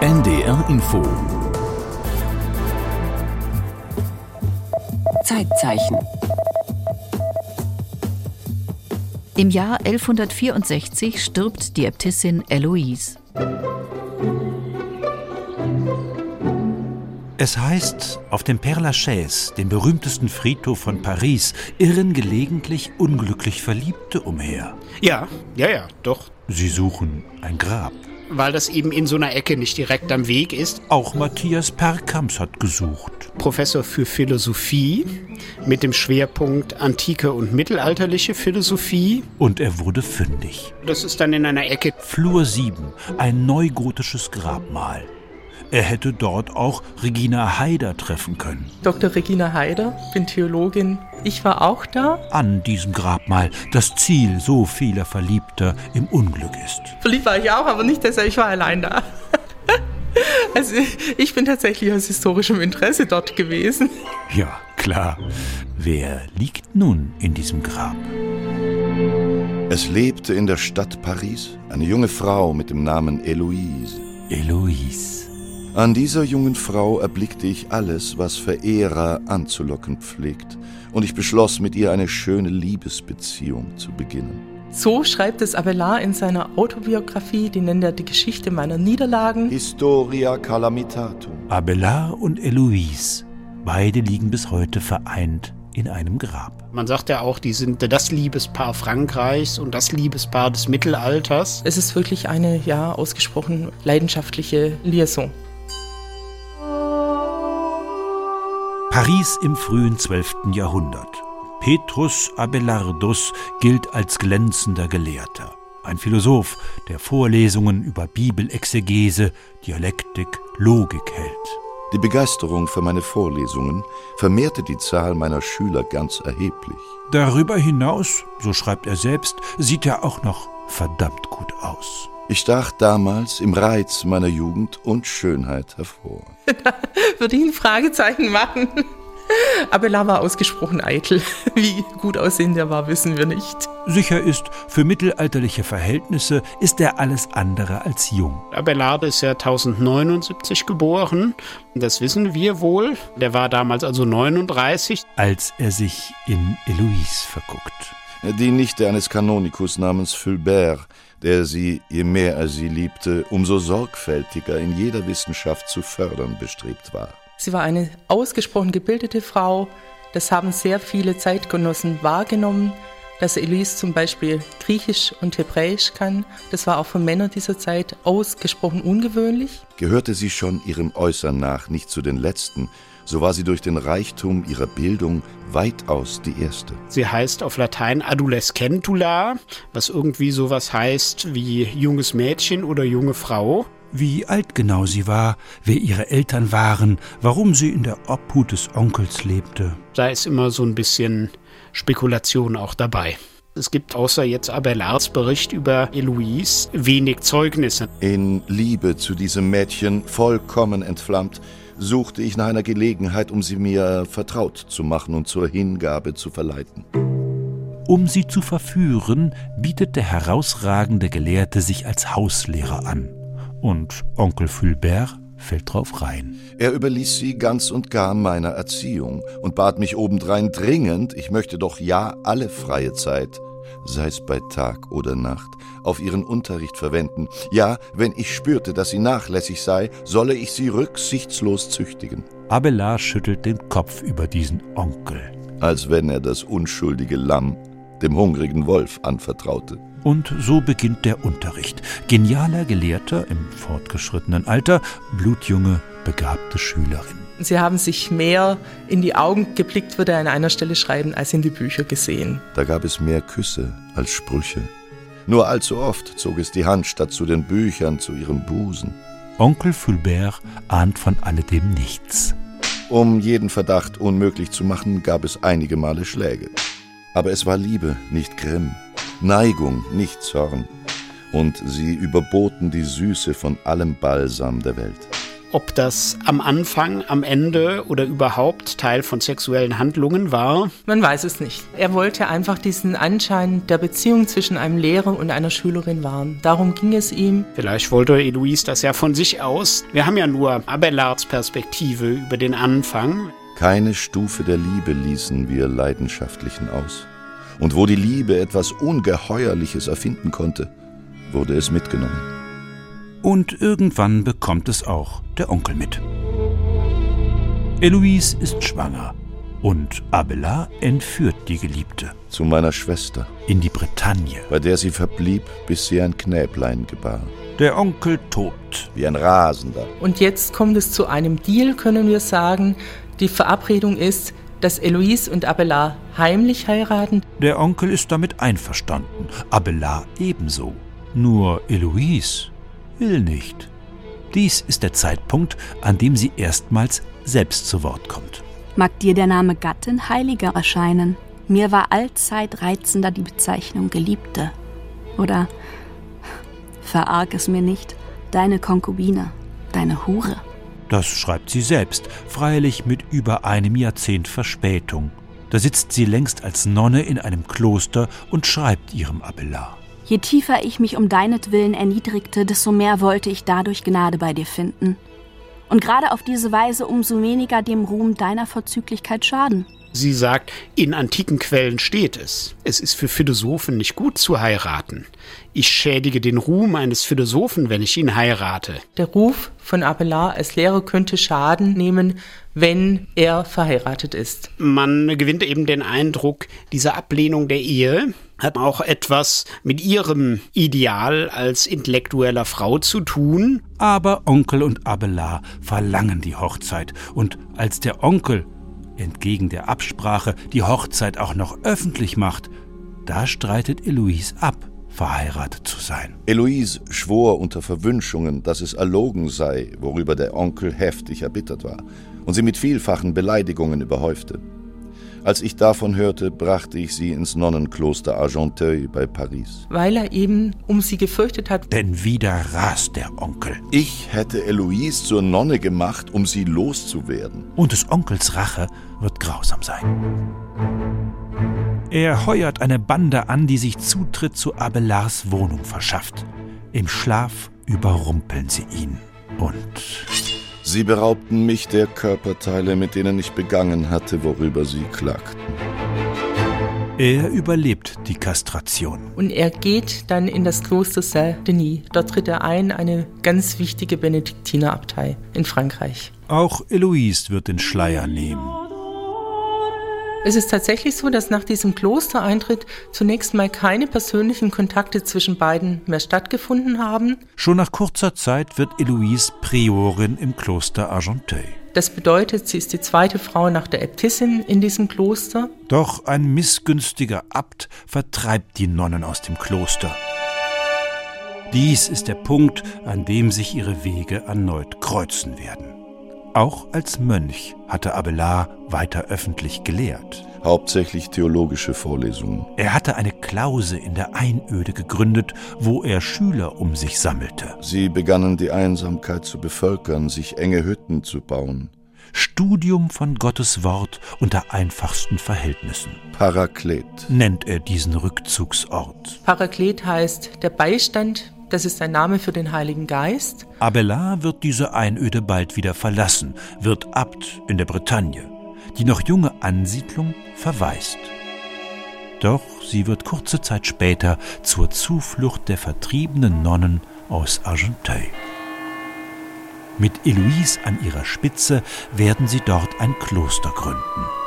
NDR Info. Zeitzeichen. Im Jahr 1164 stirbt die Äbtissin Heloïse. Es heißt, auf dem Père-Lachaise, dem berühmtesten Friedhof von Paris, irren gelegentlich unglücklich Verliebte umher. Ja, doch. Sie suchen ein Grab. Weil das eben in so einer Ecke nicht direkt am Weg ist. Auch Matthias Perkams hat gesucht. Professor für Philosophie mit dem Schwerpunkt antike und mittelalterliche Philosophie. Und er wurde fündig. Das ist dann in einer Ecke. Flur 7, ein neugotisches Grabmal. Er hätte dort auch Regina Haider treffen können. Dr. Regina Haider, bin Theologin. Ich war auch da. An diesem Grabmal, das Ziel so vieler Verliebter im Unglück ist. Verliebt war ich auch, aber nicht deshalb, ich war allein da. Also ich bin tatsächlich aus historischem Interesse dort gewesen. Ja, klar. Wer liegt nun in diesem Grab? Es lebte in der Stadt Paris eine junge Frau mit dem Namen Heloïse. Heloïse. An dieser jungen Frau erblickte ich alles, was Verehrer anzulocken pflegt, und ich beschloss, mit ihr eine schöne Liebesbeziehung zu beginnen. So schreibt es Abelard in seiner Autobiografie, die nennt er die Geschichte meiner Niederlagen. Historia calamitatum. Abelard und Heloïse, beide liegen bis heute vereint in einem Grab. Man sagt ja auch, die sind das Liebespaar Frankreichs und das Liebespaar des Mittelalters. Es ist wirklich eine, ausgesprochen leidenschaftliche Liaison. Paris im frühen 12. Jahrhundert. Petrus Abelardus gilt als glänzender Gelehrter. Ein Philosoph, der Vorlesungen über Bibelexegese, Dialektik, Logik hält. Die Begeisterung für meine Vorlesungen vermehrte die Zahl meiner Schüler ganz erheblich. Darüber hinaus, so schreibt er selbst, sieht er auch noch verdammt gut aus. Ich stach damals im Reiz meiner Jugend und Schönheit hervor. Würde ich ein Fragezeichen machen? Abelard war ausgesprochen eitel. Wie gut aussehend er war, wissen wir nicht. Sicher ist, für mittelalterliche Verhältnisse ist er alles andere als jung. Abelard ist ja 1079 geboren, das wissen wir wohl. Der war damals also 39. Als er sich in Heloïse verguckt. Die Nichte eines Kanonikus namens Fulbert, der sie, je mehr er sie liebte, umso sorgfältiger in jeder Wissenschaft zu fördern bestrebt war. Sie war eine ausgesprochen gebildete Frau. Das haben sehr viele Zeitgenossen wahrgenommen, dass Heloïse zum Beispiel Griechisch und Hebräisch kann. Das war auch für Männer dieser Zeit ausgesprochen ungewöhnlich. Gehörte sie schon ihrem Äußern nach nicht zu den Letzten, so war sie durch den Reichtum ihrer Bildung weitaus die erste. Sie heißt auf Latein Adolescentula, was irgendwie sowas heißt wie junges Mädchen oder junge Frau. Wie alt genau sie war, wer ihre Eltern waren, warum sie in der Obhut des Onkels lebte. Da ist immer so ein bisschen Spekulation auch dabei. Es gibt außer jetzt Abelards Bericht über Heloïse wenig Zeugnisse. In Liebe zu diesem Mädchen, vollkommen entflammt, suchte ich nach einer Gelegenheit, um sie mir vertraut zu machen und zur Hingabe zu verleiten. Um sie zu verführen, bietet der herausragende Gelehrte sich als Hauslehrer an. Und Onkel Fulbert fällt drauf rein. Er überließ sie ganz und gar meiner Erziehung und bat mich obendrein dringend, ich möchte doch ja alle freie Zeit, sei es bei Tag oder Nacht, auf ihren Unterricht verwenden. Ja, wenn ich spürte, dass sie nachlässig sei, solle ich sie rücksichtslos züchtigen. Abelard schüttelt den Kopf über diesen Onkel. Als wenn er das unschuldige Lamm dem hungrigen Wolf anvertraute. Und so beginnt der Unterricht. Genialer Gelehrter im fortgeschrittenen Alter, blutjunge, begabte Schülerin. Sie haben sich mehr in die Augen geblickt, würde er an einer Stelle schreiben, als in die Bücher gesehen. Da gab es mehr Küsse als Sprüche. Nur allzu oft zog es die Hand statt zu den Büchern zu ihrem Busen. Onkel Fulbert ahnt von alledem nichts. Um jeden Verdacht unmöglich zu machen, gab es einige Male Schläge. Aber es war Liebe, nicht Grimm. Neigung, nicht Zorn. Und sie überboten die Süße von allem Balsam der Welt. Ob das am Anfang, am Ende oder überhaupt Teil von sexuellen Handlungen war? Man weiß es nicht. Er wollte einfach diesen Anschein der Beziehung zwischen einem Lehrer und einer Schülerin wahren. Darum ging es ihm. Vielleicht wollte Heloise das ja von sich aus. Wir haben ja nur Abelards Perspektive über den Anfang. Keine Stufe der Liebe ließen wir Leidenschaftlichen aus. Und wo die Liebe etwas Ungeheuerliches erfinden konnte, wurde es mitgenommen. Und irgendwann bekommt es auch der Onkel mit. Heloise ist schwanger und Abelard entführt die Geliebte. Zu meiner Schwester. In die Bretagne. Bei der sie verblieb, bis sie ein Knäblein gebar. Der Onkel tobt. Wie ein Rasender. Und jetzt kommt es zu einem Deal, können wir sagen. Die Verabredung ist, dass Heloise und Abelard heimlich heiraten. Der Onkel ist damit einverstanden, Abelard ebenso. Nur Heloise will nicht. Dies ist der Zeitpunkt, an dem sie erstmals selbst zu Wort kommt. Mag dir der Name Gattin heiliger erscheinen? Mir war allzeit reizender die Bezeichnung Geliebte. Oder, verarg es mir nicht, deine Konkubine, deine Hure. Das schreibt sie selbst, freilich mit über einem Jahrzehnt Verspätung. Da sitzt sie längst als Nonne in einem Kloster und schreibt ihrem Abelard. Je tiefer ich mich um deinetwillen erniedrigte, desto mehr wollte ich dadurch Gnade bei dir finden. Und gerade auf diese Weise umso weniger dem Ruhm deiner Vorzüglichkeit schaden. Sie sagt, in antiken Quellen steht es. Es ist für Philosophen nicht gut zu heiraten. Ich schädige den Ruhm eines Philosophen, wenn ich ihn heirate. Der Ruf von Abelard als Lehrer könnte Schaden nehmen, wenn er verheiratet ist. Man gewinnt eben den Eindruck, diese Ablehnung der Ehe hat auch etwas mit ihrem Ideal als intellektueller Frau zu tun. Aber Onkel und Abelard verlangen die Hochzeit. Und als der Onkel entgegen der Absprache die Hochzeit auch noch öffentlich macht, da streitet Heloise ab, verheiratet zu sein. Heloise schwor unter Verwünschungen, dass es erlogen sei, worüber der Onkel heftig erbittert war und sie mit vielfachen Beleidigungen überhäufte. Als ich davon hörte, brachte ich sie ins Nonnenkloster Argenteuil bei Paris. Weil er eben um sie gefürchtet hat. Denn wieder rast der Onkel. Ich hätte Heloise zur Nonne gemacht, um sie loszuwerden. Und des Onkels Rache wird grausam sein. Er heuert eine Bande an, die sich Zutritt zu Abelards Wohnung verschafft. Im Schlaf überrumpeln sie ihn und... Sie beraubten mich der Körperteile, mit denen ich begangen hatte, worüber sie klagten. Er überlebt die Kastration. Und er geht dann in das Kloster Saint-Denis. Dort tritt er ein, eine ganz wichtige Benediktinerabtei in Frankreich. Auch Heloise wird den Schleier nehmen. Es ist tatsächlich so, dass nach diesem Klostereintritt zunächst mal keine persönlichen Kontakte zwischen beiden mehr stattgefunden haben. Schon nach kurzer Zeit wird Heloise Priorin im Kloster Argenteuil. Das bedeutet, sie ist die zweite Frau nach der Äbtissin in diesem Kloster. Doch ein missgünstiger Abt vertreibt die Nonnen aus dem Kloster. Dies ist der Punkt, an dem sich ihre Wege erneut kreuzen werden. Auch als Mönch hatte Abelard weiter öffentlich gelehrt. Hauptsächlich theologische Vorlesungen. Er hatte eine Klause in der Einöde gegründet, wo er Schüler um sich sammelte. Sie begannen die Einsamkeit zu bevölkern, sich enge Hütten zu bauen. Studium von Gottes Wort unter einfachsten Verhältnissen. Paraklet nennt er diesen Rückzugsort. Paraklet heißt der Beistand. Das ist ein Name für den Heiligen Geist. Abelard wird diese Einöde bald wieder verlassen, wird Abt in der Bretagne. Die noch junge Ansiedlung verwaist. Doch sie wird kurze Zeit später zur Zuflucht der vertriebenen Nonnen aus Argenteuil. Mit Heloise an ihrer Spitze werden sie dort ein Kloster gründen.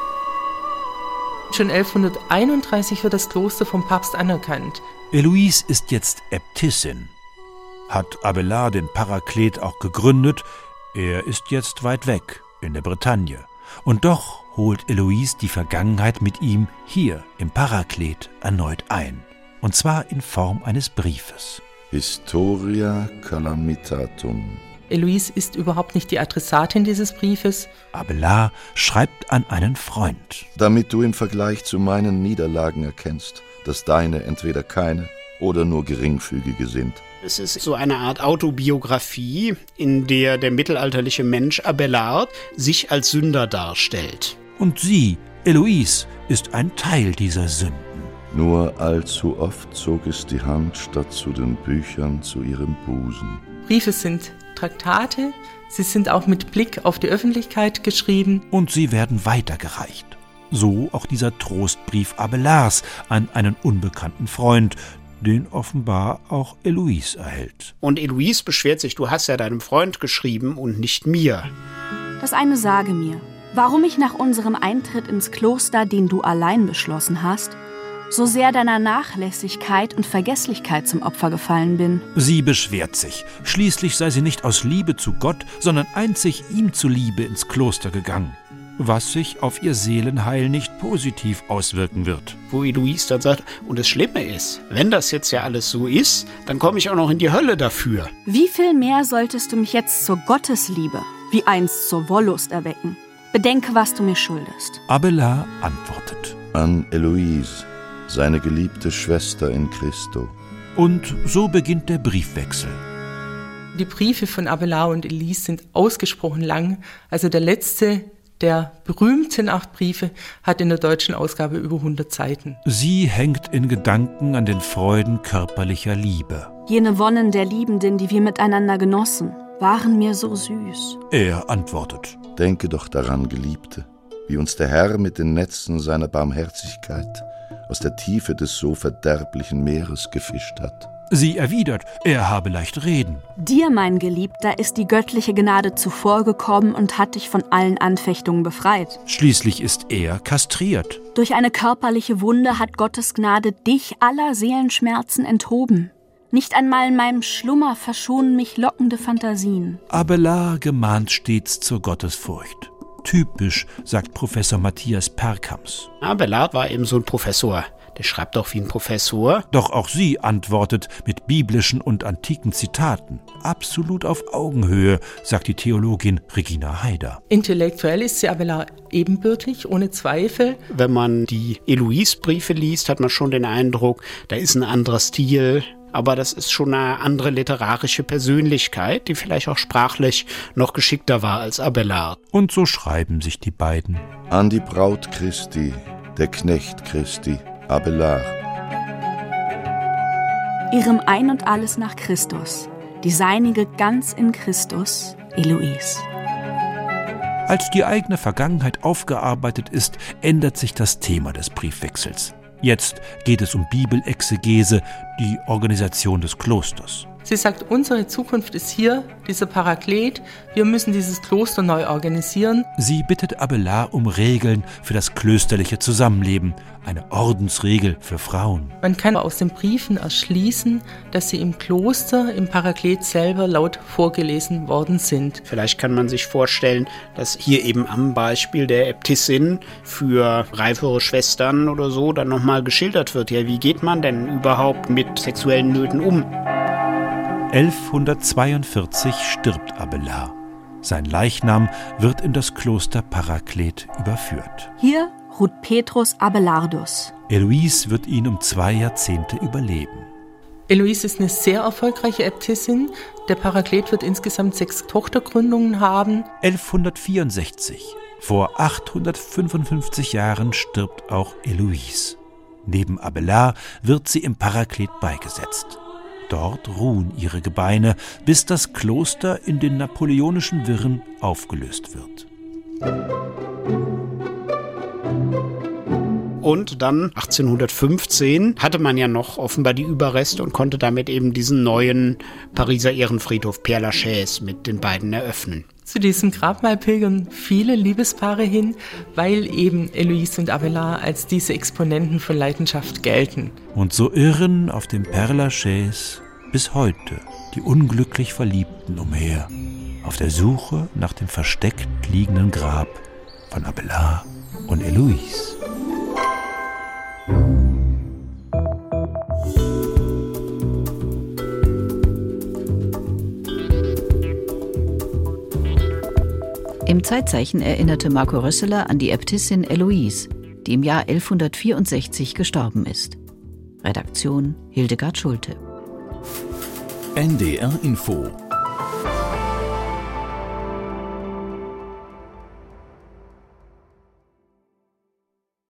Schon 1131 wird das Kloster vom Papst anerkannt. Heloise ist jetzt Äbtissin. Hat Abelard den Paraklet auch gegründet, er ist jetzt weit weg, in der Bretagne. Und doch holt Heloise die Vergangenheit mit ihm hier im Paraklet erneut ein. Und zwar in Form eines Briefes. Historia calamitatum. Heloise ist überhaupt nicht die Adressatin dieses Briefes. Abelard schreibt an einen Freund. Damit du im Vergleich zu meinen Niederlagen erkennst, dass deine entweder keine oder nur geringfügige sind. Es ist so eine Art Autobiografie, in der der mittelalterliche Mensch Abelard sich als Sünder darstellt. Und sie, Heloise, ist ein Teil dieser Sünden. Nur allzu oft zog es die Hand statt zu den Büchern zu ihrem Busen. Briefe sind Traktate, sie sind auch mit Blick auf die Öffentlichkeit geschrieben. Und sie werden weitergereicht. So auch dieser Trostbrief Abelards an einen unbekannten Freund, den offenbar auch Heloise erhält. Und Heloise beschwert sich, du hast ja deinem Freund geschrieben und nicht mir. Das eine sage mir, warum ich nach unserem Eintritt ins Kloster, den du allein beschlossen hast, so sehr deiner Nachlässigkeit und Vergesslichkeit zum Opfer gefallen bin. Sie beschwert sich. Schließlich sei sie nicht aus Liebe zu Gott, sondern einzig ihm zuliebe ins Kloster gegangen, was sich auf ihr Seelenheil nicht positiv auswirken wird. Wo Heloise dann sagt, und das Schlimme ist, wenn das jetzt ja alles so ist, dann komme ich auch noch in die Hölle dafür. Wie viel mehr solltest du mich jetzt zur Gottesliebe, wie einst zur Wollust erwecken? Bedenke, was du mir schuldest. Abelard antwortet. An Heloise, seine geliebte Schwester in Christo. Und so beginnt der Briefwechsel. Die Briefe von Abelard und Heloise sind ausgesprochen lang. Also der letzte der berühmten 8 Briefe hat in der deutschen Ausgabe über 100 Seiten. Sie hängt in Gedanken an den Freuden körperlicher Liebe. Jene Wonnen der Liebenden, die wir miteinander genossen, waren mir so süß. Er antwortet. Denke doch daran, Geliebte, wie uns der Herr mit den Netzen seiner Barmherzigkeit aus der Tiefe des so verderblichen Meeres gefischt hat. Sie erwidert, er habe leicht reden. Dir, mein Geliebter, ist die göttliche Gnade zuvorgekommen und hat dich von allen Anfechtungen befreit. Schließlich ist er kastriert. Durch eine körperliche Wunde hat Gottes Gnade dich aller Seelenschmerzen enthoben. Nicht einmal in meinem Schlummer verschonen mich lockende Fantasien. Abelard gemahnt stets zur Gottesfurcht. Typisch, sagt Professor Matthias Perkams. Abelard war eben so ein Professor. Der schreibt doch wie ein Professor. Doch auch sie antwortet mit biblischen und antiken Zitaten. Absolut auf Augenhöhe, sagt die Theologin Regina Haider. Intellektuell ist sie Abelard ebenbürtig, ohne Zweifel. Wenn man die Heloise-Briefe liest, hat man schon den Eindruck, da ist ein anderer Stil. Aber das ist schon eine andere literarische Persönlichkeit, die vielleicht auch sprachlich noch geschickter war als Abelard. Und so schreiben sich die beiden. An die Braut Christi, der Knecht Christi, Abelard. Ihrem Ein und Alles nach Christus, die seinige ganz in Christus, Heloise. Als die eigene Vergangenheit aufgearbeitet ist, ändert sich das Thema des Briefwechsels. Jetzt geht es um Bibelexegese, die Organisation des Klosters. Sie sagt, unsere Zukunft ist hier, dieser Paraklet. Wir müssen dieses Kloster neu organisieren. Sie bittet Abelard um Regeln für das klösterliche Zusammenleben, eine Ordensregel für Frauen. Man kann aus den Briefen erschließen, dass sie im Kloster, im Paraklet selber laut vorgelesen worden sind. Vielleicht kann man sich vorstellen, dass hier eben am Beispiel der Äbtissin für reifere Schwestern oder so dann nochmal geschildert wird. Ja, wie geht man denn überhaupt mit sexuellen Nöten um? 1142 stirbt Abelard. Sein Leichnam wird in das Kloster Paraklet überführt. Hier ruht Petrus Abelardus. Heloise wird ihn um 2 Jahrzehnte überleben. Heloise ist eine sehr erfolgreiche Äbtissin. Der Paraklet wird insgesamt 6 Tochtergründungen haben. 1164, vor 855 Jahren, stirbt auch Heloise. Neben Abelard wird sie im Paraklet beigesetzt. Dort ruhen ihre Gebeine, bis das Kloster in den napoleonischen Wirren aufgelöst wird. Und dann 1815 hatte man ja noch offenbar die Überreste und konnte damit eben diesen neuen Pariser Ehrenfriedhof Père Lachaise mit den beiden eröffnen. Zu diesem Grabmal pilgern viele Liebespaare hin, weil eben Heloise und Abelard als diese Exponenten von Leidenschaft gelten. Und so irren auf dem Père Lachaise bis heute die unglücklich Verliebten umher, auf der Suche nach dem versteckt liegenden Grab von Abelard und Heloise. Im Zeitzeichen erinnerte Marco Rösseler an die Äbtissin Heloise, die im Jahr 1164 gestorben ist. Redaktion Hildegard Schulte. NDR Info